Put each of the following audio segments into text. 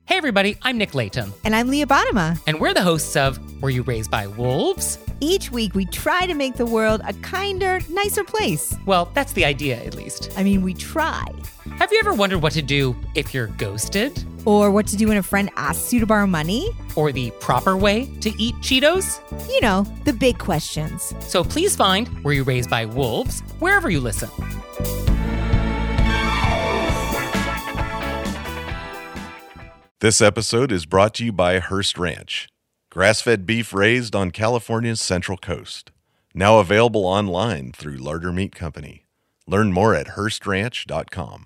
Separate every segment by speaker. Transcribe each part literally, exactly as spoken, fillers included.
Speaker 1: Hey everybody, I'm Nick Layton.
Speaker 2: And I'm Leah Bottima.
Speaker 1: And we're the hosts of Were You Raised by Wolves?
Speaker 2: Each week we try to make the world a kinder, nicer place.
Speaker 1: Well, that's the idea, at least.
Speaker 2: I mean, we try.
Speaker 1: Have you ever wondered what to do if you're ghosted?
Speaker 2: Or what to do when a friend asks you to borrow money?
Speaker 1: Or the proper way to eat Cheetos?
Speaker 2: You know, the big questions.
Speaker 1: So please find Were You Raised by Wolves wherever you listen.
Speaker 3: This episode is brought to you by Hearst Ranch, grass-fed beef raised on California's Central Coast. Now available online through Larder Meat Company. Learn more at hearst ranch dot com.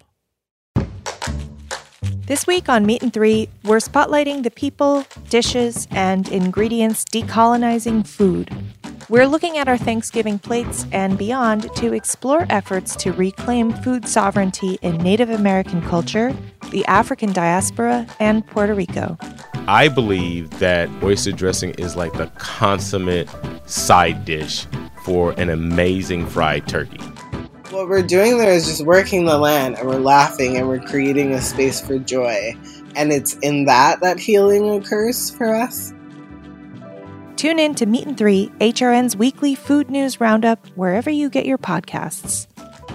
Speaker 4: This week on Meat and Three, we're spotlighting the people, dishes, and ingredients decolonizing food. We're looking at our Thanksgiving plates and beyond to explore efforts to reclaim food sovereignty in Native American culture, the African diaspora, and Puerto Rico.
Speaker 5: I believe that oyster dressing is like the consummate side dish for an amazing fried turkey.
Speaker 6: What we're doing there is just working the land, and we're laughing, and we're creating a space for joy. And it's in that that healing occurs for us.
Speaker 4: Tune in to Meat and Three, H R N's weekly food news roundup, wherever you get your podcasts.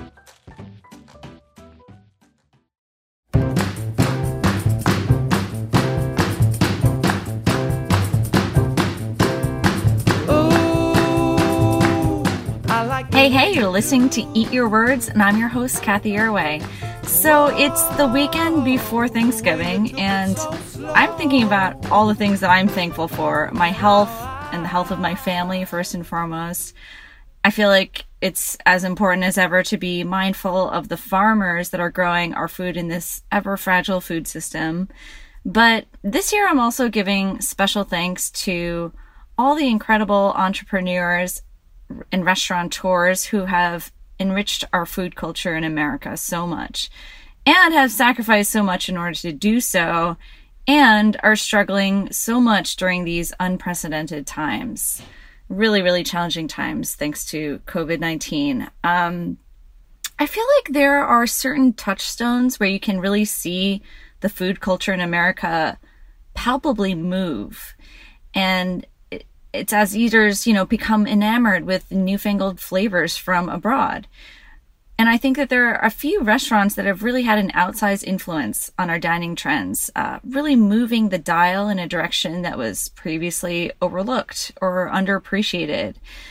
Speaker 7: Hey, hey, you're listening to Eat Your Words, and I'm your host, Kathy Irway. So it's the weekend before Thanksgiving, and I'm thinking about all the things that I'm thankful for. My health and the health of my family, first and foremost. I feel like it's as important as ever to be mindful of the farmers that are growing our food in this ever-fragile food system. But this year, I'm also giving special thanks to all the incredible entrepreneurs and restaurateurs who have enriched our food culture in America so much and have sacrificed so much in order to do so and are struggling so much during these unprecedented times. Really, really challenging times thanks to covid nineteen. Um, I feel like there are certain touchstones where you can really see the food culture in America palpably move. And it's as eaters, you know, become enamored with newfangled flavors from abroad. And I think that there are a few restaurants that have really had an outsized influence on our dining trends, uh, really moving the dial in a direction that was previously overlooked or underappreciated.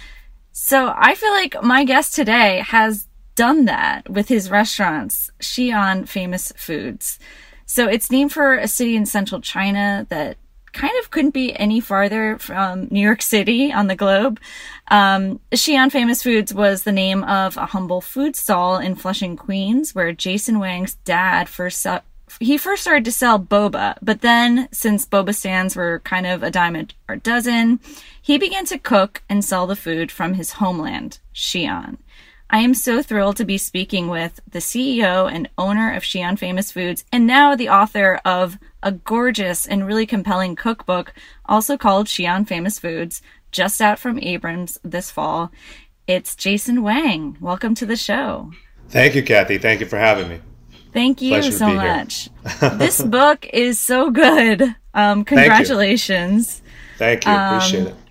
Speaker 7: So I feel like my guest today has done that with his restaurants, Xi'an Famous Foods. So it's named for a city in central China that kind of couldn't be any farther from New York City on the globe. Um, Xi'an Famous Foods was the name of a humble food stall in Flushing, Queens, where Jason Wang's dad first saw, he first started to sell boba. But then, since boba stands were kind of a dime a dozen, he began to cook and sell the food from his homeland, Xi'an. I am so thrilled to be speaking with the C E O and owner of Xi'an Famous Foods, and now the author of a gorgeous and really compelling cookbook, also called Xi'an Famous Foods, just out from Abrams this fall. It's Jason Wang. Welcome to the show.
Speaker 8: Thank you, Kathy. Thank you for having me.
Speaker 7: Thank you Pleasure so much. This book is so good. Um, congratulations.
Speaker 8: Thank you. Thank you. Appreciate
Speaker 7: um,
Speaker 8: it.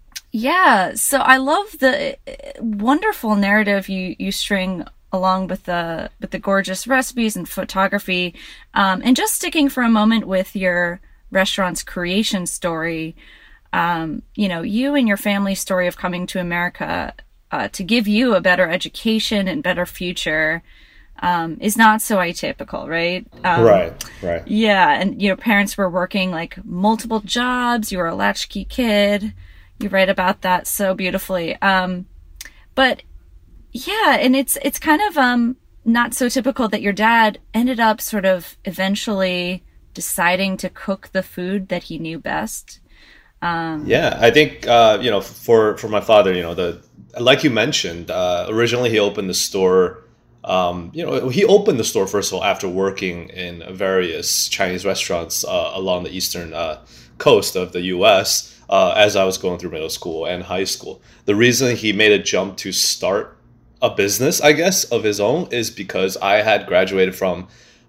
Speaker 7: Yeah, so I love the wonderful narrative you, you string along with the with the gorgeous recipes and photography. Um, and just sticking for a moment with your restaurant's creation story, um, you know, you and your family's story of coming to America uh, to give you a better education and better future um, is not so atypical, right? Um,
Speaker 8: right, right.
Speaker 7: Yeah, and, you know, parents were working like multiple jobs. You were a latchkey kid. You write about that so beautifully. Um, but yeah, and it's it's kind of um, not so typical that your dad ended up sort of eventually deciding to cook the food that he knew best. Um,
Speaker 8: yeah, I think, uh, you know, for, for my father, you know, the like you mentioned, uh, originally he opened the store. Um, you know, he opened the store, first of all, after working in various Chinese restaurants uh, along the eastern uh, coast of the U S Uh, as I was going through middle school and high school. The reason he made a jump to start a business, I guess, of his own is because I had graduated from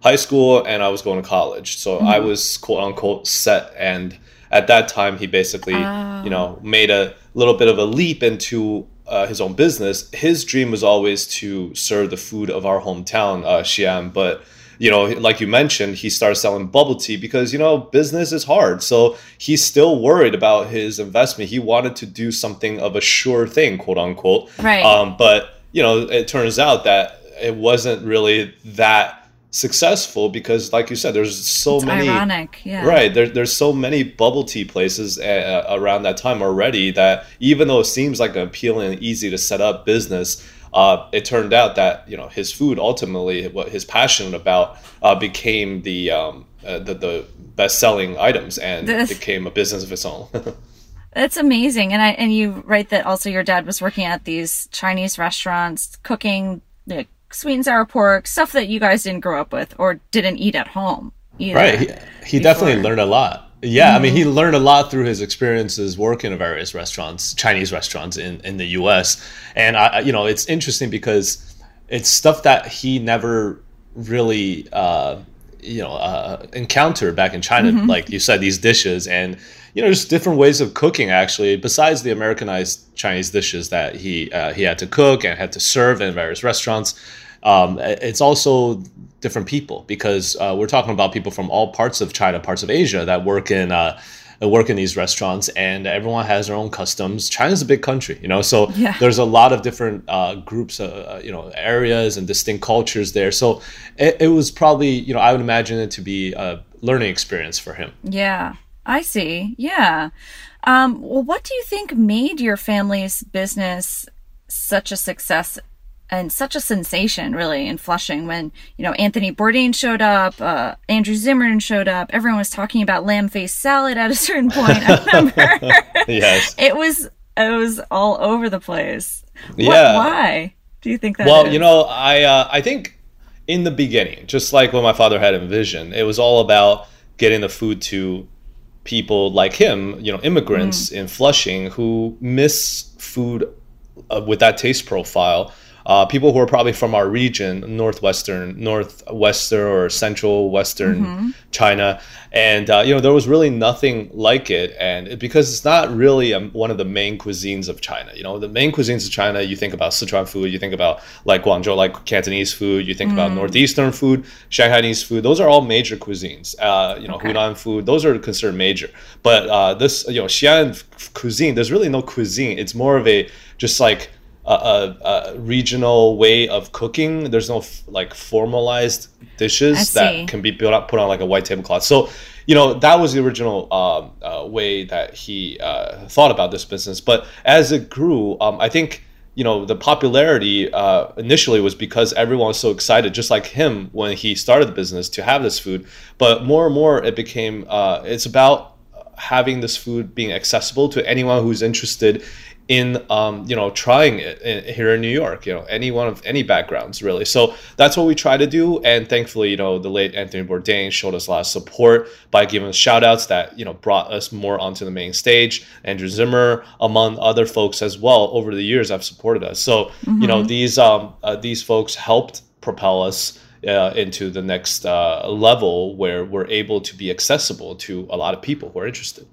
Speaker 8: high school and I was going to college. So mm-hmm. I was quote unquote set. And at that time, he basically, oh. you know, made a little bit of a leap into uh, his own business. His dream was always to serve the food of our hometown, uh, Xi'an. But, you know, like you mentioned, he started selling bubble tea because, you know, business is hard. So he's still worried about his investment. He wanted to do something of a sure thing, quote unquote.
Speaker 7: Right.
Speaker 8: Um, but, you know, it turns out that it wasn't really that successful because, like you said, there's so
Speaker 7: it's
Speaker 8: many
Speaker 7: ironic, yeah.
Speaker 8: Right, there, there's so many bubble tea places uh, around that time already that even though it seems like an appealing and easy to set up business, uh, it turned out that, you know, his food ultimately, what he's passionate about, uh, became the, um, uh, the the best-selling items and this, became a business of its own.
Speaker 7: That's amazing. And I and you write that also your dad was working at these Chinese restaurants, cooking the sweet and sour pork, stuff that you guys didn't grow up with or didn't eat at home either.
Speaker 8: Right. He, he definitely learned a lot. Yeah. Mm-hmm. I mean, he learned a lot through his experiences working at various restaurants, Chinese restaurants in, in the U S. And, I, you know, it's interesting because it's stuff that he never really, uh, you know, uh, encountered back in China. Mm-hmm. Like you said, these dishes and, you know, just different ways of cooking, actually, besides the Americanized Chinese dishes that he uh, he had to cook and had to serve in various restaurants. Um, it's also different people because uh, we're talking about people from all parts of China, parts of Asia that work in uh, work in these restaurants, and everyone has their own customs. China's a big country, you know, so yeah. there's a lot of different uh, groups, uh, you know, areas and distinct cultures there. So it, it was probably, you know, I would imagine it to be a learning experience for him.
Speaker 7: Yeah, I see. Yeah. Um, well, what do you think made your family's business such a success and such a sensation, really, in Flushing when, you know, Anthony Bourdain showed up, uh, Andrew Zimmern showed up, everyone was talking about lamb-faced salad at a certain point, I remember.
Speaker 8: Yes.
Speaker 7: It was, it was all over the place.
Speaker 8: Yeah.
Speaker 7: What, why do you think that
Speaker 8: Well,
Speaker 7: is?
Speaker 8: you know, I, uh, I think in the beginning, just like what my father had envisioned, it was all about getting the food to people like him, you know, immigrants mm. in Flushing who miss food uh, with that taste profile. Uh, people who are probably from our region, northwestern, northwestern or central western mm-hmm. China, and uh, you know there was really nothing like it, and it, because it's not really um, one of the main cuisines of China. You know, the main cuisines of China, you think about Sichuan food, you think about like Guangzhou, like Cantonese food, you think mm. about northeastern food, Shanghainese food. Those are all major cuisines. Uh, you know, okay. Hunan food, those are considered major. But uh, this, you know, Xi'an cuisine, there's really no cuisine. It's more of a just like A, a, a regional way of cooking. There's no f- like formalized dishes that can be put, up, put on like a white tablecloth. So, you know, that was the original um, uh, way that he uh, thought about this business. But as it grew, um, I think, you know, the popularity uh, initially was because everyone was so excited, just like him when he started the business, to have this food. But more and more it became, uh, it's about having this food being accessible to anyone who's interested in, um, you know, trying it in, here in New York, you know, anyone of any backgrounds, really. So that's what we try to do. And thankfully, you know, the late Anthony Bourdain showed us a lot of support by giving us shout outs that, you know, brought us more onto the main stage. Andrew Zimmer, among other folks as well, over the years have supported us. So, mm-hmm. you know, these um, uh, these folks helped propel us uh, into the next uh, level where we're able to be accessible to a lot of people who are interested.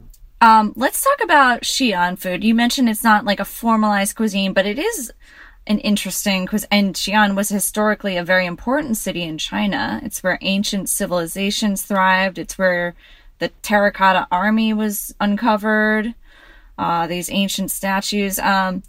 Speaker 7: Um, let's talk about Xi'an food. You mentioned it's not like a formalized cuisine, but it is an interesting cuisine. And Xi'an was historically a very important city in China. It's where ancient civilizations thrived. It's where the terracotta army was uncovered, uh, these ancient statues. Um,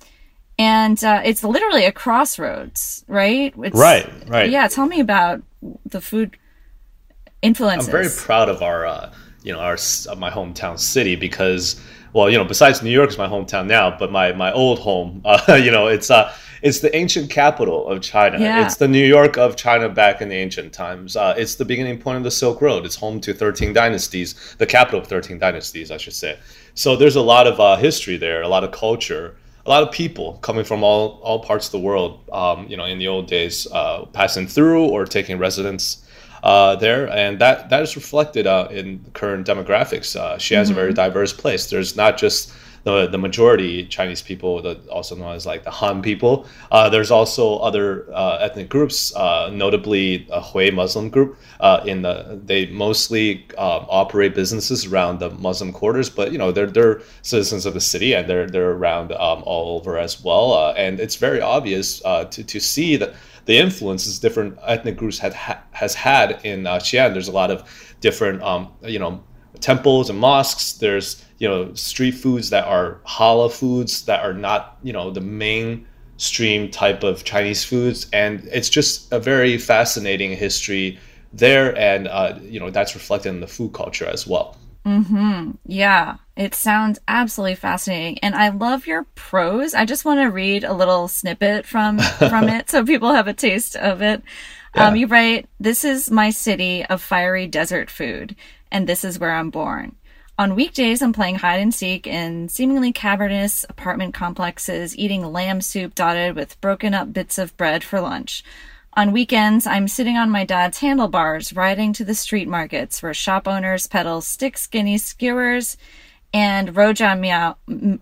Speaker 7: and uh, it's literally a crossroads, right? It's,
Speaker 8: right, right.
Speaker 7: Yeah, tell me about the food influences.
Speaker 8: I'm very proud of our... Uh, you know, our my hometown city because, well, you know, besides New York is my hometown now, but my my old home, uh, you know, it's uh it's the ancient capital of China.
Speaker 7: Yeah.
Speaker 8: It's the New York of China back in the ancient times. Uh, it's the beginning point of the Silk Road. It's home to thirteen dynasties, the capital of thirteen dynasties, I should say. So there's a lot of uh, history there, a lot of culture, a lot of people coming from all all parts of the world. Um, you know, in the old days, uh, passing through or taking residence Uh, there, and that that is reflected uh, in current demographics. Uh, she has mm-hmm. a very diverse place. There's not just the the majority Chinese people, the, also known as like the Han people. Uh, there's also other uh, ethnic groups, uh, notably a Hui Muslim group. Uh, in the they mostly uh, operate businesses around the Muslim quarters, but you know they're they're citizens of the city and they're they're around um, all over as well. Uh, and it's very obvious uh, to to see that the influences different ethnic groups had ha- has had in uh, Xi'an. There's a lot of different um, you know temples and mosques. There's you know street foods that are halal foods that are not you know the mainstream type of Chinese foods, and it's just a very fascinating history there, and uh, you know that's reflected in the food culture as well.
Speaker 7: Mm-hmm. Yeah, it sounds absolutely fascinating, and I love your prose. I just want to read a little snippet from from it so people have a taste of it. Yeah. Um, you write, "This is my city of fiery desert food, and this is where I'm born. On weekdays, I'm playing hide and seek in seemingly cavernous apartment complexes, eating lamb soup dotted with broken up bits of bread for lunch. On weekends, I'm sitting on my dad's handlebars, riding to the street markets where shop owners peddle stick skinny skewers and rojia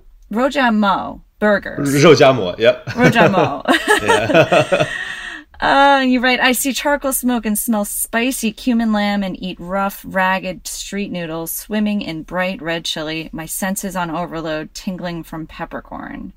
Speaker 7: rojia mo burgers.
Speaker 8: Rojia mo, yep.
Speaker 7: Rojia mo. Yeah. Uh, you write, I see charcoal smoke and smell spicy cumin lamb and eat rough, ragged street noodles swimming in bright red chili, my senses on overload, tingling from peppercorn.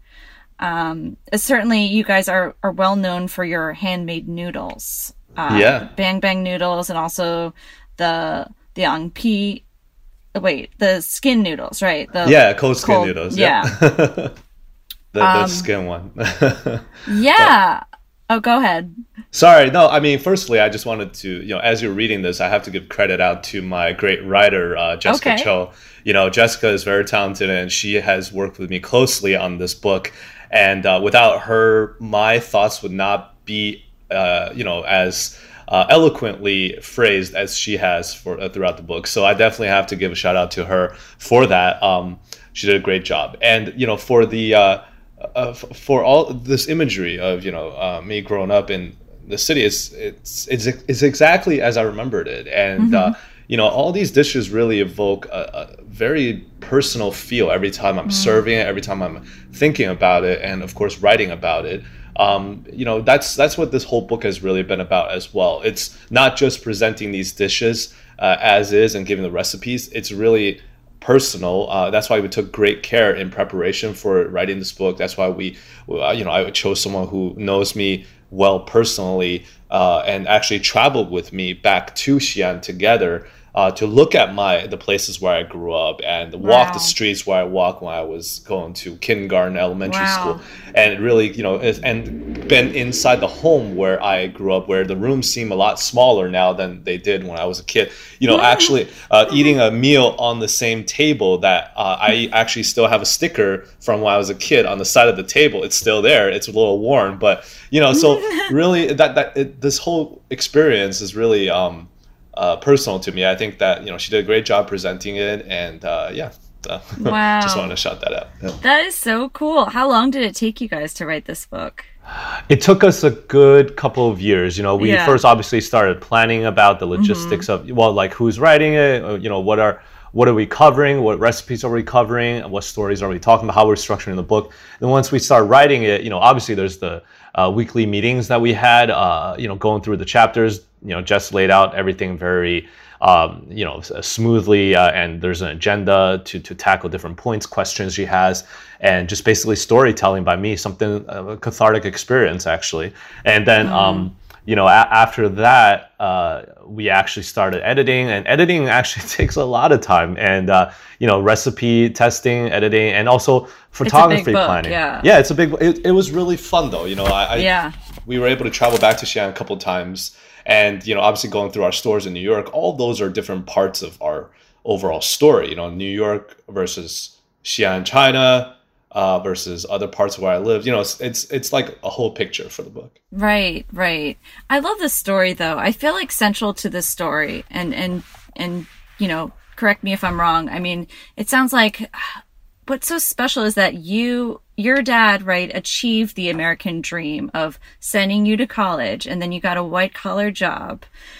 Speaker 7: Um, certainly you guys are, are well known for your handmade noodles. Uh,
Speaker 8: yeah.
Speaker 7: Bang Bang noodles and also the, the Ang Pi, wait, the skin noodles, right? The
Speaker 8: yeah, cold skin
Speaker 7: cold,
Speaker 8: noodles.
Speaker 7: Yeah.
Speaker 8: the the
Speaker 7: um,
Speaker 8: skin one.
Speaker 7: yeah. But, oh, go ahead.
Speaker 8: Sorry, no, I mean, firstly, I just wanted to, you know, as you're reading this, I have to give credit out to my great writer, uh, Jessica
Speaker 7: okay.
Speaker 8: Cho. You know, Jessica is very talented and she has worked with me closely on this book. And uh, without her, my thoughts would not be, uh, you know, as uh, eloquently phrased as she has for uh, throughout the book. So I definitely have to give a shout out to her for that. Um, she did a great job. And, you know, for the... Uh, Uh, for all this imagery of you know uh, me growing up in the city, it's it's it's, it's exactly as I remembered it, and mm-hmm. uh, you know all these dishes really evoke a, a very personal feel every time I'm mm-hmm. serving it, every time I'm thinking about it, and of course writing about it. Um, you know that's that's what this whole book has really been about as well. It's not just presenting these dishes uh, as is and giving the recipes. It's really personal. Uh, that's why we took great care in preparation for writing this book. That's why we, uh, you know, I chose someone who knows me well personally uh, and actually traveled with me back to Xi'an together uh, to look at my the places where I grew up and walk
Speaker 7: wow.
Speaker 8: the streets where I walked when I was going to kindergarten, elementary
Speaker 7: wow.
Speaker 8: school, and really, you know, and been inside the home where I grew up, where the rooms seem a lot smaller now than they did when I was a kid. You know, actually uh, eating a meal on the same table that uh, I actually still have a sticker from when I was a kid on the side of the table. It's still there. It's a little worn, but you know, so really that that it, this whole experience is really um, uh, personal to me. I think that you know she did a great job presenting it, and uh, yeah. Uh,
Speaker 7: wow.
Speaker 8: Just wanted to shout that out. Yeah.
Speaker 7: That is so cool. How long did it take you guys to write this book?
Speaker 5: It took us a good couple of years. You know, we
Speaker 7: yeah.
Speaker 5: first obviously started planning about the logistics mm-hmm. of, well, like who's writing it, or, you know, what are what are we covering, what recipes are we covering, what stories are we talking about, how we're structuring the book. And once we start writing it, you know, obviously there's the uh, weekly meetings that we had, uh, you know, going through the chapters. You know, Jess laid out everything very Um, you know, smoothly, uh, and there's an agenda to to tackle different points, questions she has, and just basically storytelling by me, something uh, a cathartic experience actually. And then, mm. um, you know, a- after that, uh, we actually started editing, and editing actually takes a lot of time, and uh, you know, recipe testing, editing, and also photography
Speaker 7: it's a big book,
Speaker 5: planning.
Speaker 7: Yeah,
Speaker 5: yeah, it's a big.
Speaker 8: It, it was really fun though. You know, I, I
Speaker 7: yeah,
Speaker 8: we were able to travel back to Xi'an a couple of times. And, you know, obviously going through our stores in New York, all those are different parts of our overall story. You know, New York versus Xi'an, China, uh, versus other parts of where I live. You know, it's, it's it's like a whole picture for the book.
Speaker 7: Right, right. I love the story, though. I feel like central to this story, and, and, and you know, correct me if I'm wrong. I mean, it sounds like what's so special is that you... your dad, right, achieved the American dream of sending you to college, and then you got a white collar job.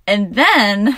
Speaker 7: And then,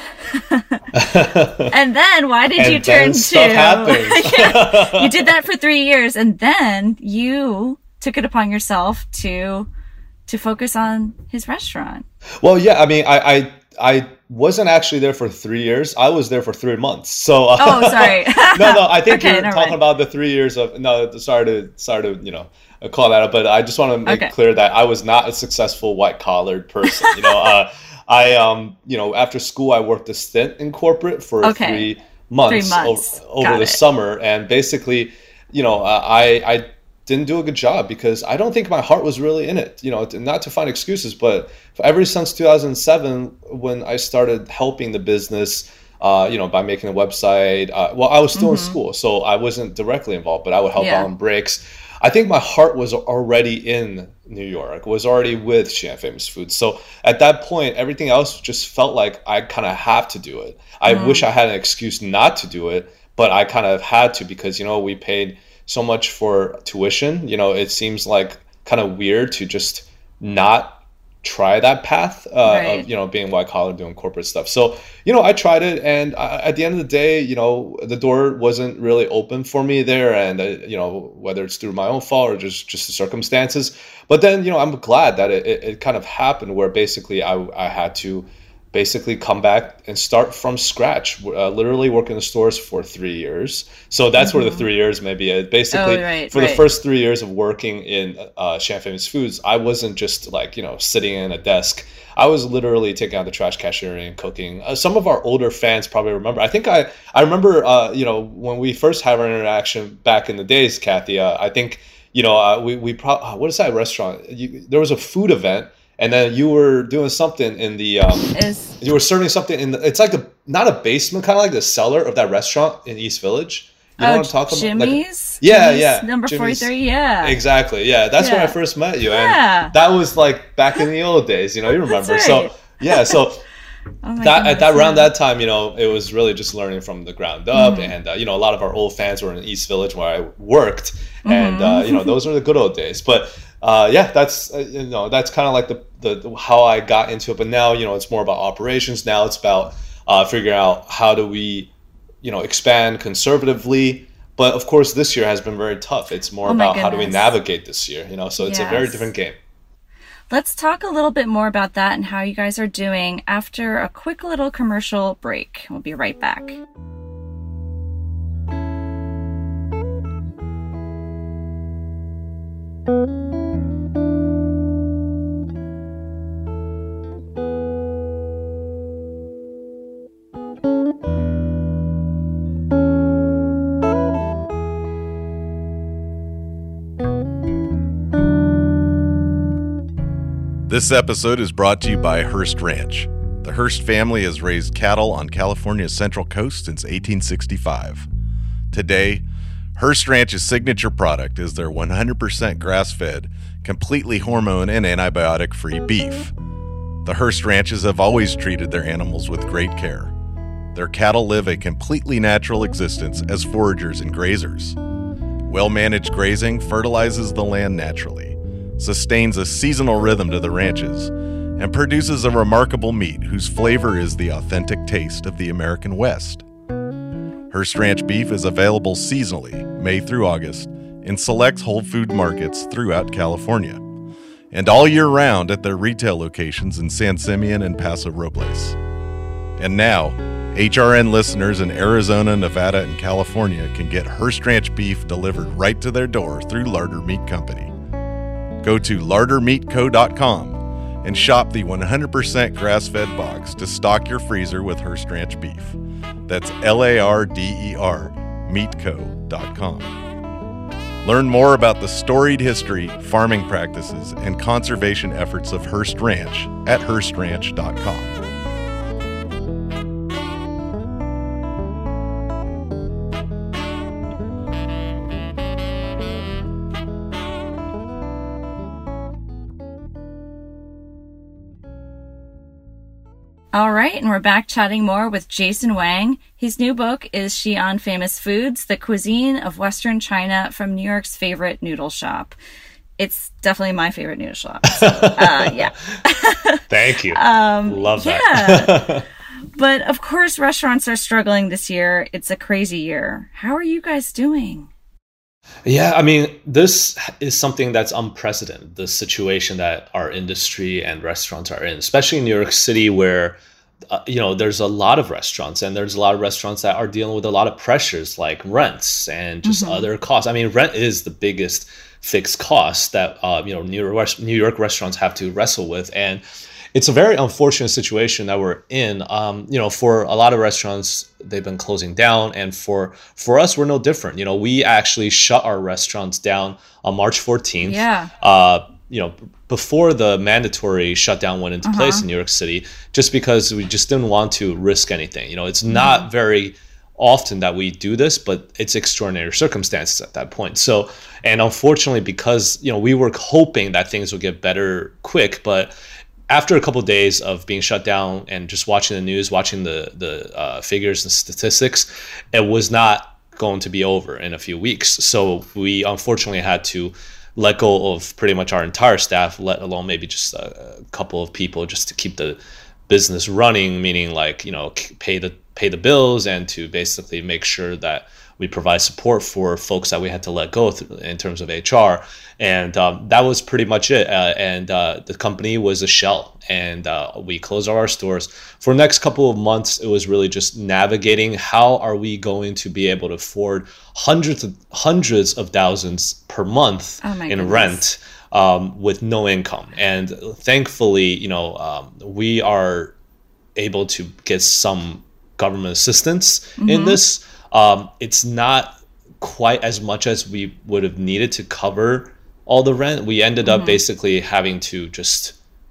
Speaker 7: and then, why did
Speaker 8: and
Speaker 7: you turn
Speaker 8: then
Speaker 7: to?
Speaker 8: Stuff happens.
Speaker 7: Yeah, you did that for three years, and then you took it upon yourself to to focus on his restaurant.
Speaker 8: Well, yeah, I mean, I I, I wasn't actually there for three years. I was there for three months. So, uh,
Speaker 7: oh, sorry.
Speaker 8: no, no, I think
Speaker 7: okay,
Speaker 8: you're talking
Speaker 7: mind.
Speaker 8: about the three years of. No, sorry to sorry to you know call that out, but I just want to make
Speaker 7: okay.
Speaker 8: clear that I was not a successful white collared person. You know. Uh, I, um, you know, after school, I worked a stint in corporate for
Speaker 7: okay.
Speaker 8: three months,
Speaker 7: three months.
Speaker 8: over, over the
Speaker 7: it.
Speaker 8: summer. And basically, you know, uh, I, I didn't do a good job because I don't think my heart was really in it, you know, not to find excuses, but ever since two thousand seven, when I started helping the business, uh, you know, by making a website, uh, well, I was still mm-hmm. in school, so I wasn't directly involved, but I would help yeah. out on breaks. I think my heart was already in New York, was already with Xi'an Famous Foods. So at that point, everything else just felt like I kind of have to do it. I mm. wish I had an excuse not to do it, but I kind of had to because, you know, we paid so much for tuition. You know, it seems like kind of weird to just not try that path uh,
Speaker 7: right.
Speaker 8: of, you know, being white collar, doing corporate stuff. So, you know, I tried it. And I, at the end of the day, you know, the door wasn't really open for me there. And, uh, you know, whether it's through my own fault or just, just the circumstances. But then, you know, I'm glad that it, it, it kind of happened where basically I, I had to basically come back and start from scratch, uh, literally work in the stores for three years. So that's mm-hmm. where the three years maybe is. Basically,
Speaker 7: oh, right,
Speaker 8: for
Speaker 7: right.
Speaker 8: the first three years of working in uh, Xi'an Famous Foods, I wasn't just like, you know, sitting in a desk. I was literally taking out the trash, cashiering, cooking. Uh, some of our older fans probably remember. I think I, I remember, uh, you know, when we first had our interaction back in the days, Kathy, uh, I think, you know, uh, we, we probably, what is that restaurant? You, there was a food event. And then you were doing something in the, um,
Speaker 7: is,
Speaker 8: you were serving something in the, it's like a, not a basement, kind of like the cellar of that restaurant in East Village. You know
Speaker 7: oh,
Speaker 8: what I'm talking
Speaker 7: Jimmy's?
Speaker 8: about? Like, yeah,
Speaker 7: Jimmy's
Speaker 8: yeah.
Speaker 7: Number
Speaker 8: Jimmy's,
Speaker 7: forty-three, yeah.
Speaker 8: Exactly, yeah. That's
Speaker 7: yeah.
Speaker 8: when I first met you.
Speaker 7: Yeah.
Speaker 8: And that was like back in the old days, you know, you remember.
Speaker 7: That's right.
Speaker 8: So, yeah, so
Speaker 7: oh
Speaker 8: that at that
Speaker 7: yeah.
Speaker 8: around that time, you know, it was really just learning from the ground up. Mm-hmm. And, uh, you know, a lot of our old fans were in East Village where I worked. Mm-hmm. And, uh, you know, those were the good old days. But, Uh, yeah, that's, uh, you know, that's kind of like the, the, the, how I got into it. But now, you know, it's more about operations. Now it's about uh, figuring out how do we, you know, expand conservatively. But of course, this year has been very tough. It's more
Speaker 7: oh
Speaker 8: about how do we navigate this year, you know, so it's
Speaker 7: yes.
Speaker 8: a very different game.
Speaker 7: Let's talk a little bit more about that and how you guys are doing after a quick little commercial break. We'll be right back.
Speaker 3: This episode is brought to you by Hearst Ranch. The Hearst family has raised cattle on California's Central Coast since eighteen sixty-five. Today, Hearst Ranch's signature product is their one hundred percent grass-fed, completely hormone and antibiotic-free beef. The Hearst Ranches have always treated their animals with great care. Their cattle live a completely natural existence as foragers and grazers. Well-managed grazing fertilizes the land naturally, sustains a seasonal rhythm to the ranches, and produces a remarkable meat whose flavor is the authentic taste of the American West. Hearst Ranch beef is available seasonally, May through August, in select Whole Food markets throughout California, and all year round at their retail locations in San Simeon and Paso Robles. And now, H R N listeners in Arizona, Nevada, and California can get Hearst Ranch beef delivered right to their door through Larder Meat Company. Go to larder meat co dot com and shop the one hundred percent grass-fed box to stock your freezer with Hearst Ranch beef. That's L A R D E R meat co dot com. Learn more about the storied history, farming practices, and conservation efforts of Hearst Ranch at hearst ranch dot com.
Speaker 7: All right, and we're back chatting more with Jason Wang. His new book is Xi'an Famous Foods, The Cuisine of Western China from New York's Favorite Noodle Shop. it's definitely my favorite noodle shop. So, uh, yeah.
Speaker 5: Thank you.
Speaker 7: Um,
Speaker 5: Love
Speaker 7: yeah.
Speaker 5: that.
Speaker 7: But of course, restaurants are struggling this year. It's a crazy year. How are you guys doing?
Speaker 5: Yeah, I mean, this is something that's unprecedented, the situation that our industry and restaurants are in, especially in New York City, where, uh, you know, there's a lot of restaurants and there's a lot of restaurants that are dealing with a lot of pressures like rents and just mm-hmm. other costs. I mean, rent is the biggest fixed cost that, uh, you know, New York, New York restaurants have to wrestle with. And it's a very unfortunate situation that we're in. Um, you know, for a lot of restaurants, they've been closing down, and for for us, we're no different. You know, we actually shut our restaurants down on March fourteenth.
Speaker 7: Yeah.
Speaker 5: Uh, you know, before the mandatory shutdown went into
Speaker 7: uh-huh.
Speaker 5: place in New York City, just because we just didn't want to risk anything. You know, it's not mm. very often that we do this, but it's extraordinary circumstances at that point. So, and unfortunately, because you know, we were hoping that things would get better quick, but after a couple of days of being shut down and just watching the news, watching the the uh, figures and statistics, it was not going to be over in a few weeks. So we unfortunately had to let go of pretty much our entire staff, let alone maybe just a, a couple of people, just to keep the business running, meaning like, you know, pay the pay the bills and to basically make sure that we provide support for folks that we had to let go in terms of H R. And um, that was pretty much it. Uh, and uh, the company was a shell, and uh, we closed all our stores. For the next couple of months, it was really just navigating how are we going to be able to afford hundreds of, hundreds of thousands per month
Speaker 7: oh
Speaker 5: in
Speaker 7: goodness.
Speaker 5: rent um, with no income. And thankfully, you know, um, we are able to get some government assistance mm-hmm. in this. Um, it's not quite as much as we would have needed to cover all the rent. We ended up mm-hmm. basically having to just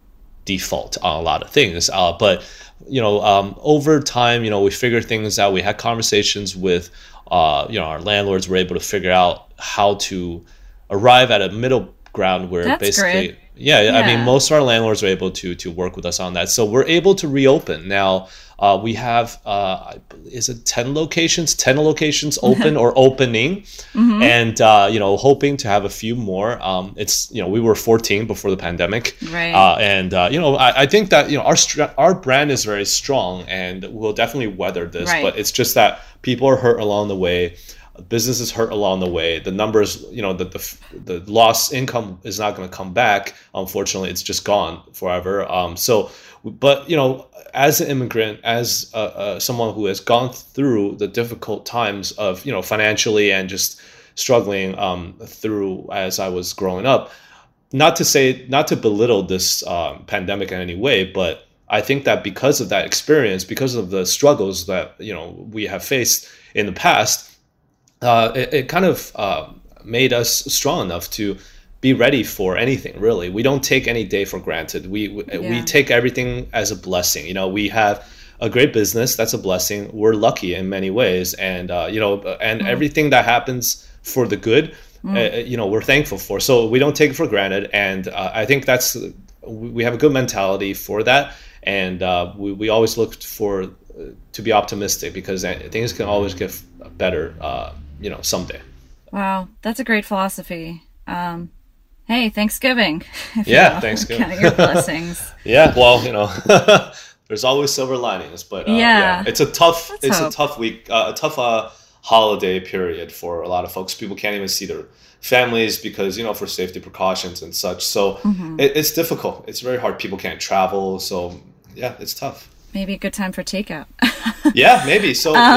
Speaker 5: default on a lot of things. Uh, but, you know, um, over time, you know, we figured things out. We had conversations with, uh, you know, our landlords were able to figure out how to arrive at a middle ground where
Speaker 7: That's
Speaker 5: basically,
Speaker 7: great.
Speaker 5: Yeah,
Speaker 7: yeah,
Speaker 5: I mean, most of our landlords were able to to work with us on that. So we're able to reopen now. Uh, we have, uh, is it ten locations, ten locations open or opening, mm-hmm. and, uh, you know, hoping to have a few more. Um, it's, you know, we were fourteen before the pandemic.
Speaker 7: Right.
Speaker 5: Uh, and, uh, you know, I, I think that, you know, our, str- our brand is very strong and we'll definitely weather this,
Speaker 7: right.
Speaker 5: but it's just that people are hurt along the way. Businesses hurt along the way. The numbers, you know, the the, the lost income is not going to come back. Unfortunately, it's just gone forever. Um, so, but, you know, as an immigrant, as uh, uh, someone who has gone through the difficult times of, you know, financially and just struggling um, through as I was growing up, not to say, not to belittle this um, pandemic in any way, but I think that because of that experience, because of the struggles that, you know, we have faced in the past, uh, it, it kind of uh, made us strong enough to be ready for anything, really. We don't take any day for granted. We we,
Speaker 7: Yeah.
Speaker 5: we take everything as a blessing. You know, we have a great business. That's a blessing. We're lucky in many ways. And, uh, you know, and mm. everything that happens for the good, mm. uh, you know, we're thankful for. So we don't take it for granted. And uh, I think that's, we have a good mentality for that. And uh, we, we always look for, uh, to be optimistic because things can always get better, uh, you know, someday.
Speaker 7: Wow. That's a great philosophy. Um, Hey, Thanksgiving.
Speaker 5: Yeah, Thanksgiving.
Speaker 7: Count your blessings.
Speaker 5: Yeah, well, you know, there's always silver linings, but uh, yeah. yeah, it's a tough,
Speaker 7: Let's
Speaker 5: it's
Speaker 7: hope.
Speaker 5: a tough week, uh, a tough uh, holiday period for a lot of folks. People can't even see their families because, you know, for safety precautions and such. So mm-hmm. it, it's difficult. It's very hard. People can't travel. So yeah, it's tough.
Speaker 7: Maybe a good time for takeout.
Speaker 5: Yeah, maybe. So um,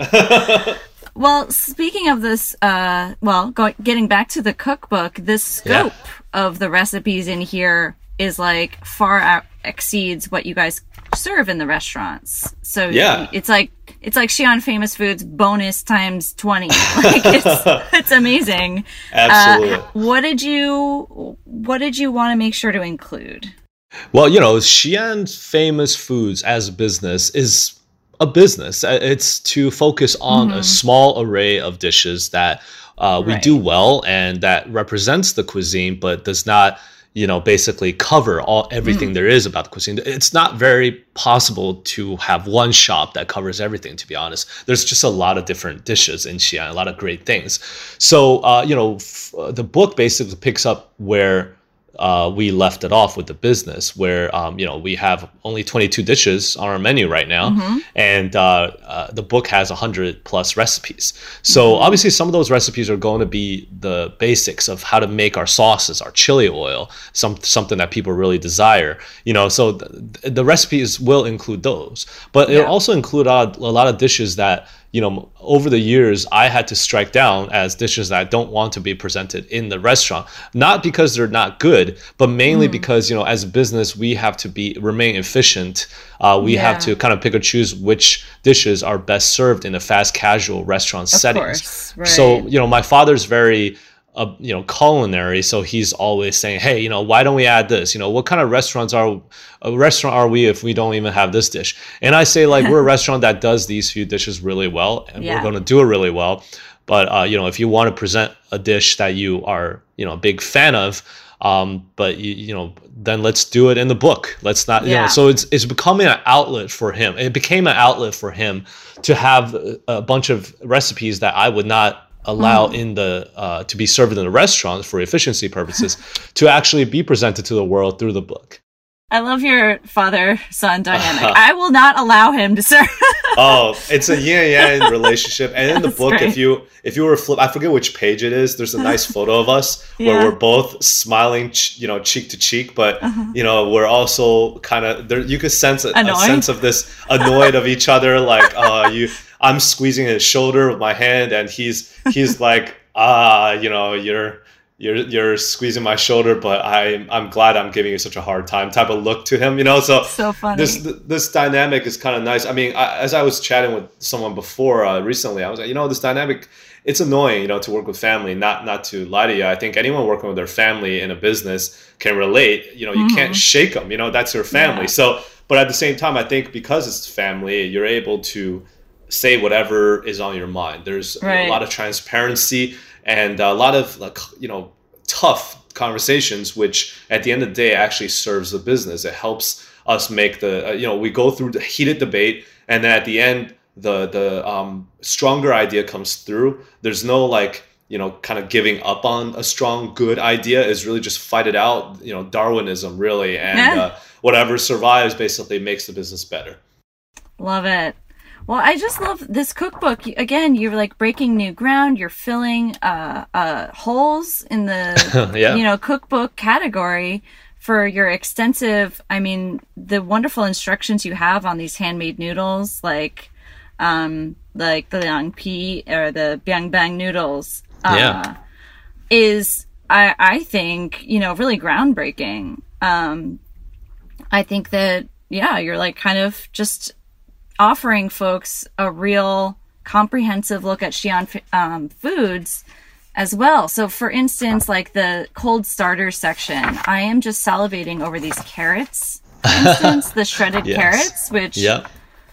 Speaker 5: yeah.
Speaker 7: Well, speaking of this, uh, well, go, getting back to the cookbook, the scope yeah. of the recipes in here is like far out exceeds what you guys serve in the restaurants. So
Speaker 5: yeah.
Speaker 7: it's like it's like Xi'an Famous Foods bonus times twenty. Like it's it's amazing.
Speaker 5: Absolutely.
Speaker 7: Uh, what did you what did you want to make sure to include?
Speaker 5: Well, you know, Xi'an Famous Foods as a business is a business. It's to focus on mm-hmm. a small array of dishes that uh, we
Speaker 7: right.
Speaker 5: do well and that represents the cuisine, but does not, you know, basically cover all everything mm. there is about the cuisine. It's not very possible to have one shop that covers everything, to be honest. There's just a lot of different dishes in Xi'an, a lot of great things. So, uh, you know, f- the book basically picks up where uh, we left it off with the business, where, um, you know, we have only twenty-two dishes on our menu right now. Mm-hmm. And uh, uh, the book has one hundred plus recipes. So mm-hmm. obviously some of those recipes are going to be the basics of how to make our sauces, our chili oil, some something that people really desire. You know, so th- the recipes will include those. But yeah. it'll also include a, a lot of dishes that, you know, over the years, I had to strike down as dishes that I don't want to be presented in the restaurant. Not because they're not good, but mainly mm. because, you know, as a business, we have to be remain efficient. Uh, we yeah. have to kind of pick and choose which dishes are best served in a fast casual restaurant of settings.
Speaker 7: Course, right.
Speaker 5: So, you know, my father's very... Uh, you know, culinary, so he's always saying, hey, you know, why don't we add this? You know, what kind of restaurants are a restaurant are we if we don't even have this dish? And I say, like, we're a restaurant that does these few dishes really well, and yeah. we're going to do it really well. But uh, you know, if you want to present a dish that you are, you know, a big fan of, um, but you, you know, then let's do it in the book. Let's not, you yeah. know. So it's it's becoming an outlet for him. It became an outlet for him to have a bunch of recipes that I would not allow mm. in the uh, to be served in the restaurant for efficiency purposes to actually be presented to the world through the book.
Speaker 7: I love your father-son dynamic. Uh, I will not allow him to serve.
Speaker 8: Oh, it's a yin yang relationship. And in the
Speaker 7: That's
Speaker 8: book,
Speaker 7: great.
Speaker 8: if you if you were flip, I forget which page it is. There's a nice photo of us
Speaker 7: Yeah.
Speaker 8: where we're both smiling, ch- you know, cheek to cheek, but
Speaker 7: Uh-huh.
Speaker 8: you know, we're also kind of there. You could sense a, a
Speaker 7: Annoyed?
Speaker 8: sense of this annoyed of each other, like uh, you. I'm squeezing his shoulder with my hand, and he's he's like, ah, you know, you're you're you're squeezing my shoulder, but I I'm glad I'm giving you such a hard time. Type of look to him, you know. So
Speaker 7: So funny.
Speaker 8: this this dynamic is kind of nice. I mean, I, as I was chatting with someone before uh, recently, I was like, you know, this dynamic, it's annoying, you know, to work with family. Not not to lie to you, I think anyone working with their family in a business can relate. You know, you
Speaker 7: Mm-hmm.
Speaker 8: can't shake them. You know, that's your family.
Speaker 7: Yeah.
Speaker 8: So, but at the same time, I think because it's family, you're able to say whatever is on your mind. There's
Speaker 7: Right.
Speaker 8: a lot of transparency and a lot of, like, you know, tough conversations, which at the end of the day actually serves the business. It helps us make the, uh, you know, we go through the heated debate, and then at the end, the the um, stronger idea comes through. There's no, like, you know, kind of giving up on a strong, good idea. Is really just fight it out, you know, Darwinism, really. And
Speaker 7: Yeah.
Speaker 8: uh, whatever survives basically makes the business better.
Speaker 7: Love it. Well, I just love this cookbook. You- Again, you're like breaking new ground. You're filling uh, uh, holes in the
Speaker 5: Yeah.
Speaker 7: you know cookbook category for your extensive. I mean, the wonderful instructions you have on these handmade noodles, like um, like the Liang Pi or the Biang Bang noodles. Uh,
Speaker 5: Yeah.
Speaker 7: is I I think you know really groundbreaking. Um, I think that yeah, you're like kind of just offering folks a real comprehensive look at Xi'an um, foods as well. So for instance, like the cold starters section, I am just salivating over these carrots, for instance, the shredded
Speaker 5: Yes.
Speaker 7: carrots, which
Speaker 5: Yeah.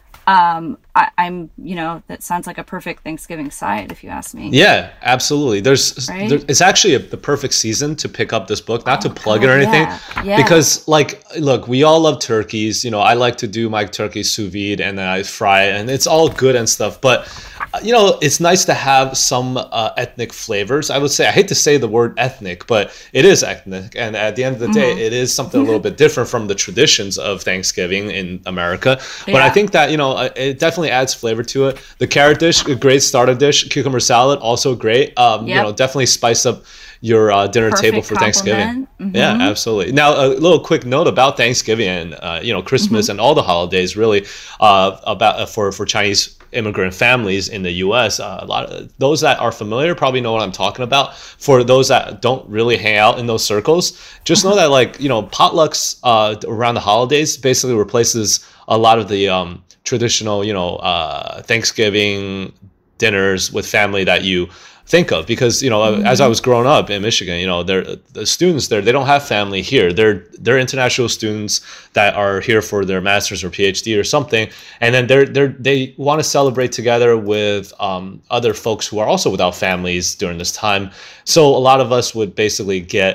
Speaker 7: um, I, I'm, you know, that sounds like a perfect Thanksgiving side, if you ask me.
Speaker 5: Yeah, absolutely. There's,
Speaker 7: Right?
Speaker 5: there, it's actually a, the perfect season to pick up this book, not to plug it or
Speaker 7: God,
Speaker 5: anything,
Speaker 7: yeah, yeah.
Speaker 5: because, like, look, we all love turkeys. You know, I like to do my turkey sous vide and then I fry it, and it's all good and stuff. But uh, you know, it's nice to have some uh, ethnic flavors. I would say, I hate to say the word ethnic, but it is ethnic, and at the end of the day,
Speaker 7: Mm-hmm.
Speaker 5: it is something a little bit different from the traditions of Thanksgiving in America. But I
Speaker 7: Yeah.
Speaker 5: think that, you know, uh, it definitely adds flavor to it. The carrot dish, a great starter dish. Cucumber salad, also great. Um, You
Speaker 7: Yep.
Speaker 5: know, definitely spice up your uh, dinner
Speaker 7: Perfect
Speaker 5: table for Thanksgiving.
Speaker 7: complement.
Speaker 5: Yeah,
Speaker 7: Mhm.
Speaker 5: absolutely. Now, a little quick note about Thanksgiving and uh, you know, Christmas
Speaker 7: Mm-hmm.
Speaker 5: and all the holidays. Really, uh, about uh, for for Chinese immigrant families in the U S. Uh, a lot of those that are familiar probably know what I'm talking about. For those that don't really hang out in those circles, just know that, like, you know, potlucks uh, around the holidays basically replaces a lot of the um, traditional, you know, uh, Thanksgiving dinners with family that you think of, because, you know,
Speaker 7: Mm-hmm.
Speaker 5: as I was growing up in Michigan, you know, they're the students there, they don't have family here. They're they're international students that are here for their master's or PhD or something, and then they're they're they want to celebrate together with um, other folks who are also without families during this time. So a lot of us would basically get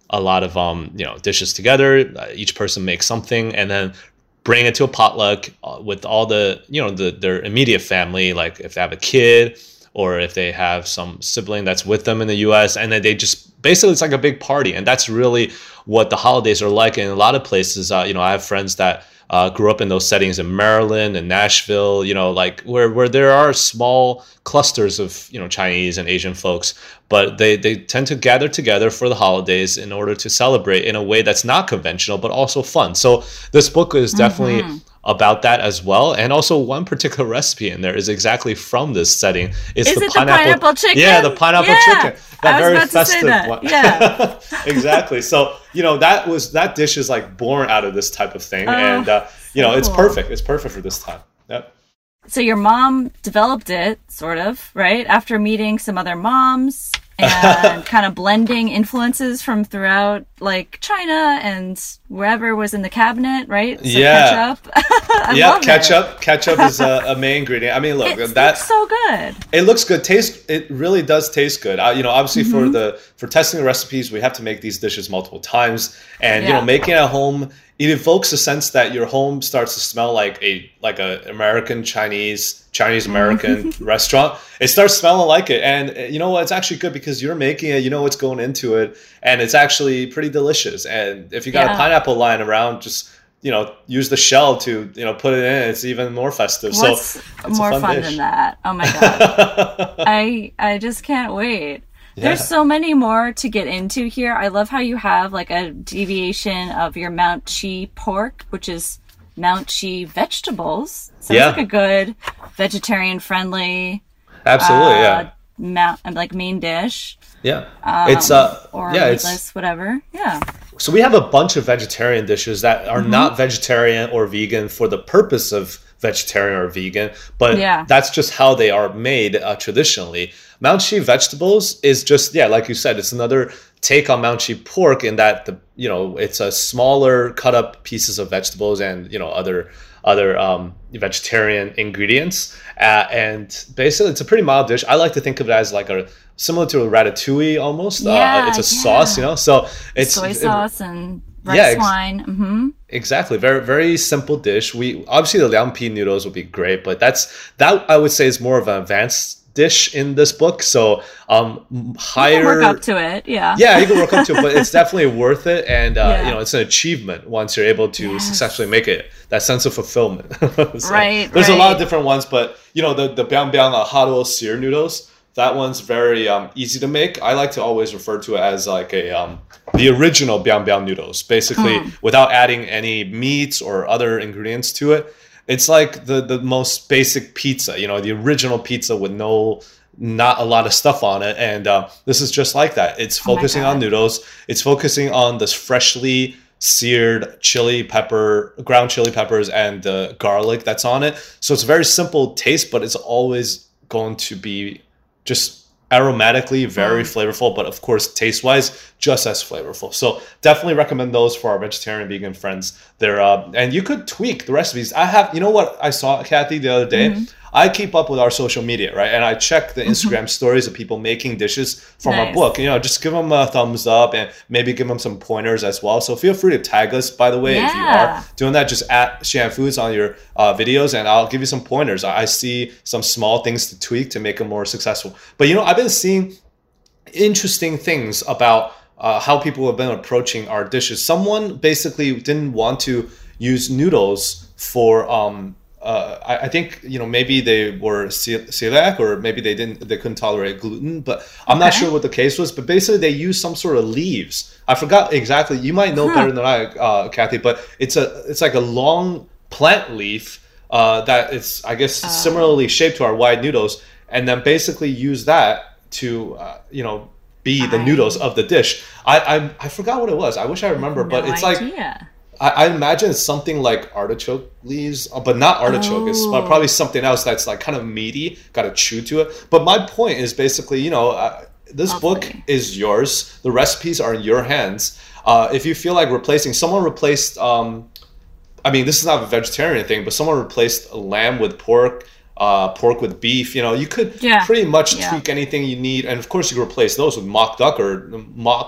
Speaker 5: a lot of um, you know dishes together. Uh, each person makes something, and then bring it to a potluck uh, with all the you know the their immediate family, like if they have a kid or if they have some sibling that's with them in the U S, and then they just basically it's like a big party, and that's really what the holidays are like in a lot of places. Uh, you know, I have friends that Uh, grew up in those settings in Maryland and Nashville, you know, like where, where there are small clusters of, you know, Chinese and Asian folks, but they, they tend to gather together for the holidays in order to celebrate in a way that's not conventional, but also fun. So this book is definitely mm-hmm. about that as well. And also one particular recipe in there is exactly from this setting. It's
Speaker 7: is
Speaker 5: the
Speaker 7: it
Speaker 5: pineapple,
Speaker 7: the pineapple chicken?
Speaker 5: Yeah, the pineapple
Speaker 7: yeah.
Speaker 5: chicken. That
Speaker 7: I was
Speaker 5: very
Speaker 7: about
Speaker 5: festive
Speaker 7: to say that.
Speaker 5: one.
Speaker 7: Yeah.
Speaker 5: Exactly. So, you know, that was that dish is like born out of this type of thing.
Speaker 7: Oh,
Speaker 5: and uh, you know,
Speaker 7: so
Speaker 5: it's
Speaker 7: cool.
Speaker 5: perfect. It's perfect for this time. Yep.
Speaker 7: So your mom developed it, sort of, right? After meeting some other moms and kind of blending influences from throughout, like China and wherever was in the cabinet, right? So
Speaker 5: yeah.
Speaker 7: ketchup. I
Speaker 5: yeah,
Speaker 7: love
Speaker 5: ketchup.
Speaker 7: It.
Speaker 5: Ketchup is a, a main ingredient. I mean, look,
Speaker 7: it
Speaker 5: that
Speaker 7: looks so good.
Speaker 5: It looks good. Taste. It really does taste good. Uh, you know, obviously mm-hmm. for the for testing the recipes, we have to make these dishes multiple times, and yeah. you know, making it at home, it evokes a sense that your home starts to smell like a like a American Chinese Chinese American restaurant. It starts smelling like it, and you know what? It's actually good because you're making it. You know what's going into it, and it's actually pretty delicious. And if you got yeah. a pineapple lying around, just you know, use the shell to you know put it in. It's even more festive.
Speaker 7: What's
Speaker 5: so it's
Speaker 7: more
Speaker 5: fun,
Speaker 7: fun
Speaker 5: dish.
Speaker 7: than that? Oh my god! I I just can't wait. Yeah. There's so many more to get into here. I love how you have like a deviation of your Mount Chi pork, which is Mount Chi vegetables. Sounds yeah. like a good vegetarian friendly.
Speaker 5: Absolutely, uh, yeah.
Speaker 7: Mount like main dish.
Speaker 5: Yeah,
Speaker 7: um,
Speaker 5: it's uh,
Speaker 7: or
Speaker 5: yeah,
Speaker 7: meatless,
Speaker 5: it's
Speaker 7: whatever. Yeah.
Speaker 5: So we have a bunch of vegetarian dishes that are mm-hmm. not vegetarian or vegan for the purpose of vegetarian or vegan, but
Speaker 7: yeah.
Speaker 5: that's just how they are made uh, traditionally. Mount Chi vegetables is just, yeah, like you said, it's another take on Mount Chi pork in that, the you know, it's a smaller cut up pieces of vegetables and, you know, other other um, vegetarian ingredients. Uh, and basically, it's a pretty mild dish. I like to think of it as like a, similar to a ratatouille almost.
Speaker 7: Yeah,
Speaker 5: uh, it's a
Speaker 7: yeah.
Speaker 5: sauce, you know, so it's
Speaker 7: soy sauce it, and rice
Speaker 5: yeah, ex-
Speaker 7: wine. Mm-hmm.
Speaker 5: Exactly. Very, very simple dish. We obviously the liang pi noodles would be great, but that's, that I would say is more of an advanced dish in this book. So um higher,
Speaker 7: you can work up to it. Yeah.
Speaker 5: Yeah, you can work up to it, but it's definitely worth it. And uh,
Speaker 7: yeah.
Speaker 5: you know, it's an achievement once you're able to yes. successfully make it. That sense of fulfillment. So
Speaker 7: right.
Speaker 5: There's
Speaker 7: right.
Speaker 5: a lot of different ones, but you know, the the biang biang uh, hot oil sear noodles, that one's very um, easy to make. I like to always refer to it as like a um, the original biang biang noodles, basically mm. without adding any meats or other ingredients to it. It's like the, the most basic pizza, you know, the original pizza with no, not a lot of stuff on it. And uh, this is just like that. It's focusing oh on noodles. It's focusing on this freshly seared chili pepper, ground chili peppers and the garlic that's on it. So it's a very simple taste, but it's always going to be just aromatically very mm. flavorful, but of course taste wise just as flavorful. So definitely recommend those for our vegetarian vegan friends. They're uh, and you could tweak the recipes. I have, you know what I saw, Kathy, the other day? Mm-hmm. I keep up with our social media, right? And I check the Instagram mm-hmm. stories of people making dishes from nice. Our book. You know, just give them a thumbs up and maybe give them some pointers as well. So feel free to tag us, by the way, yeah. if you are doing that, just at Xi'an Foods on your uh, videos, and I'll give you some pointers. I see some small things to tweak to make them more successful. But, you know, I've been seeing interesting things about uh, how people have been approaching our dishes. Someone basically didn't want to use noodles for... Um, Uh, I, I think, you know, maybe they were celiac or maybe they didn't, they couldn't tolerate gluten, but I'm okay. not sure what the case was. But basically, they used some sort of leaves. I forgot exactly. You might know huh. better than I, uh, Kathy. But it's a, it's like a long plant leaf uh, that is, I guess, uh. similarly shaped to our wide noodles, and then basically use that to, uh, you know, be the I... noodles of the dish. I, I I forgot what it was. I wish I remember,
Speaker 7: no
Speaker 5: but it's
Speaker 7: idea.
Speaker 5: like. I imagine it's something like artichoke leaves, but not artichoke. Oh. It's probably something else that's like kind of meaty, got to chew to it. But my point is basically, you know, uh, this Lovely. Book is yours. The recipes are in your hands. Uh, if you feel like replacing, someone replaced, um, I mean, this is not a vegetarian thing, but someone replaced lamb with pork, uh, pork with beef. You know, you could yeah. pretty much yeah. tweak anything you need. And of course, you can replace those with mock duck or mock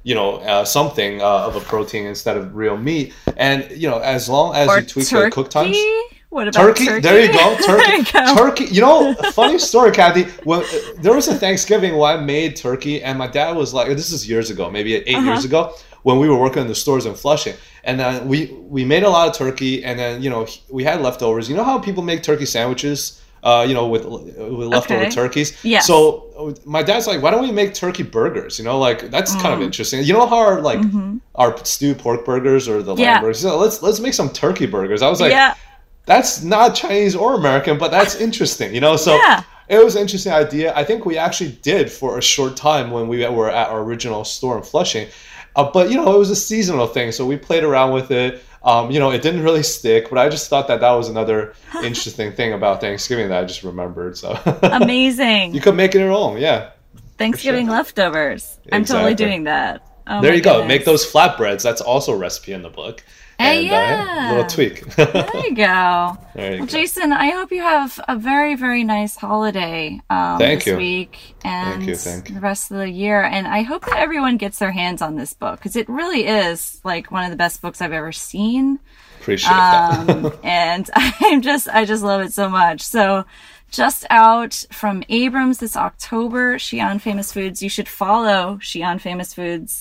Speaker 8: you know, uh, something uh, of a protein instead of real meat. And, you know, as long as
Speaker 7: or
Speaker 8: you tweak
Speaker 7: turkey?
Speaker 8: the cook times.
Speaker 7: What about
Speaker 8: turkey?
Speaker 7: turkey?
Speaker 8: There you go. Turkey.
Speaker 7: you go.
Speaker 8: Turkey. You know, funny story, Kathy. When, uh, there was a Thanksgiving where I made turkey, and my dad was like, this is years ago, maybe eight uh-huh. years ago, when we were working in the stores in Flushing. And then we, we made a lot of turkey, and then, you know, we had leftovers. You know how people make turkey sandwiches? Uh, you know, with with leftover
Speaker 7: okay.
Speaker 8: turkeys.
Speaker 7: Yeah.
Speaker 8: So my dad's like, why don't we make turkey burgers? You know, like that's mm. kind of interesting. You know how our like mm-hmm. our stewed pork burgers or the
Speaker 7: yeah.
Speaker 8: lamb burgers. So let's let's make some turkey burgers. I was like,
Speaker 7: yeah.
Speaker 8: that's not Chinese or American, but that's interesting. You know, so
Speaker 7: yeah.
Speaker 8: it was an interesting idea. I think we actually did for a short time when we were at our original store in Flushing. Uh, but you know, it was a seasonal thing, so we played around with it. Um, you know, it didn't really stick, but I just thought that that was another interesting thing about Thanksgiving that I just remembered. So
Speaker 7: amazing!
Speaker 8: You could make it your own, yeah.
Speaker 7: Thanksgiving sure. leftovers. I'm
Speaker 8: exactly.
Speaker 7: totally doing that. Oh
Speaker 8: there you
Speaker 7: goodness.
Speaker 8: go. Make those flatbreads. That's also a recipe in the book.
Speaker 7: Hey,
Speaker 8: and,
Speaker 7: yeah.
Speaker 8: Uh, yeah, little tweak.
Speaker 7: There you go.
Speaker 8: There you
Speaker 7: well,
Speaker 8: go.
Speaker 7: Jason, I hope you have a very, very nice holiday um,
Speaker 8: thank
Speaker 7: this
Speaker 8: you.
Speaker 7: week and
Speaker 8: thank you, thank you.
Speaker 7: the rest of the year. And I hope that everyone gets their hands on this book because it really is like one of the best books I've ever seen.
Speaker 8: Appreciate
Speaker 7: um,
Speaker 8: that.
Speaker 7: and I'm just, I just love it so much. So just out from Abrams this October, Xi'an Famous Foods. You should follow Xi'an Famous Foods.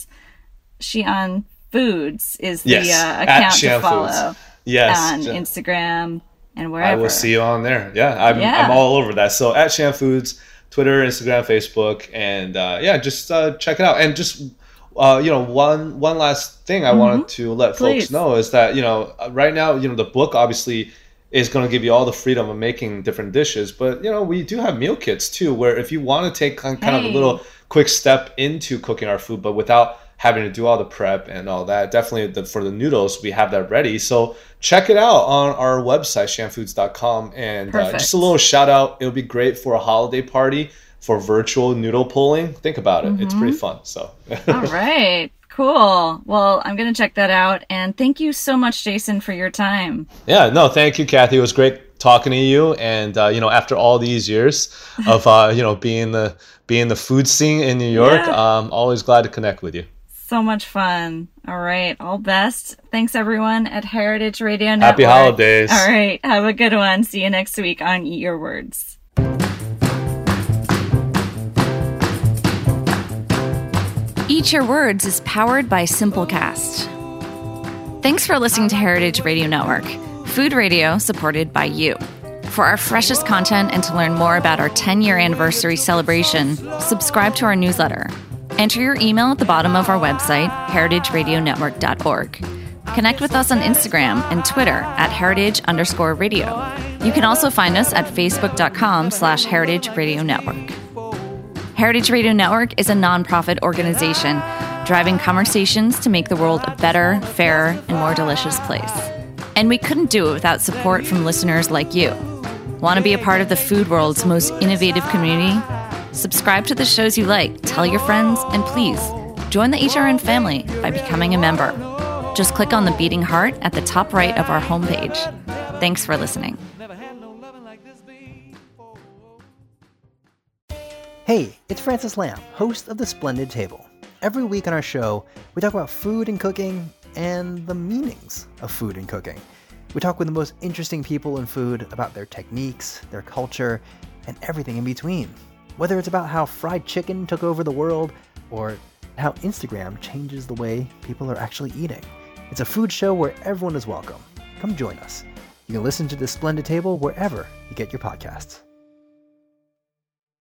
Speaker 7: Xi'an Foods is the
Speaker 8: yes,
Speaker 7: uh, account to follow
Speaker 8: Foods. Yes,
Speaker 7: on
Speaker 8: Jen.
Speaker 7: Instagram and wherever.
Speaker 8: I will see you on there. Yeah, I'm,
Speaker 7: yeah.
Speaker 8: I'm all over that. So at Xi'an Foods, Twitter, Instagram, Facebook, and uh, yeah, just uh, check it out. And just uh, you know, one one last thing I mm-hmm. wanted to let
Speaker 7: Please.
Speaker 8: folks know is that you know right now you know the book obviously is going to give you all the freedom of making different dishes, but you know we do have meal kits too, where if you want to take kind
Speaker 7: hey.
Speaker 8: of a little quick step into cooking our food, but without having to do all the prep and all that. Definitely the, for the noodles, we have that ready. So check it out on our website, xi'an foods dot com. And uh, just a little shout out. It would be great for a holiday party for virtual noodle pulling. Think about it. Mm-hmm. It's pretty fun. So.
Speaker 7: All right. Cool. Well, I'm going to check that out. And thank you so much, Jason, for your time.
Speaker 8: Yeah, no, thank you, Kathy. It was great talking to you. And, uh, you know, after all these years of, uh, you know, being the being the food scene in New York, yeah. um, always glad to connect with you.
Speaker 7: So much fun. All right. All best. Thanks, everyone at Heritage Radio Network.
Speaker 8: Happy holidays.
Speaker 7: All right. Have a good one. See you next week on Eat Your Words.
Speaker 9: Eat Your Words is powered by Simplecast. Thanks for listening to Heritage Radio Network, food radio supported by you. For our freshest content and to learn more about our ten-year anniversary celebration, subscribe to our newsletter. Enter your email at the bottom of our website, heritage radio network dot org. Connect with us on Instagram and Twitter at heritage underscore radio. You can also find us at facebook.com slash heritage radio network. Heritage Radio Network is a nonprofit organization driving conversations to make the world a better, fairer, and more delicious place. And we couldn't do it without support from listeners like you. Want to be a part of the food world's most innovative community? Subscribe to the shows you like, tell your friends, and please, join the H R N family by becoming a member. Just click on the beating heart at the top right of our homepage. Thanks for listening.
Speaker 10: Hey, it's Francis Lamb, host of The Splendid Table. Every week on our show, we talk about food and cooking and the meanings of food and cooking. We talk with the most interesting people in food about their techniques, their culture, and everything in between. Whether it's about how fried chicken took over the world or how Instagram changes the way people are actually eating. It's a food show where everyone is welcome. Come join us. You can listen to The Splendid Table wherever you get your podcasts.